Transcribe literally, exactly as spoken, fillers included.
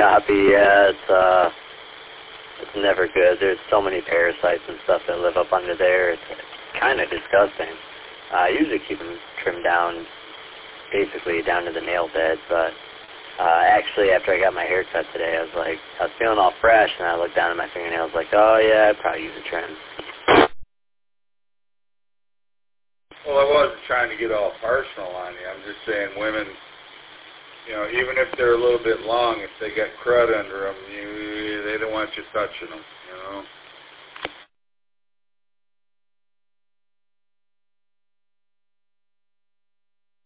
choppy. Yeah, it's uh, it's never good. There's so many parasites and stuff that live up under there. It's, it's kind of disgusting. Uh, I usually keep them trimmed down, basically down to the nail bed, but uh, actually after I got my hair cut today, I was like, I was feeling all fresh, and I looked down at my fingernails like, oh yeah, I'd probably use a trim. Well, I wasn't trying to get all personal on you. I'm just saying women, you know, even if they're a little bit long, if they got crud under them, you, they don't want you touching them, you know.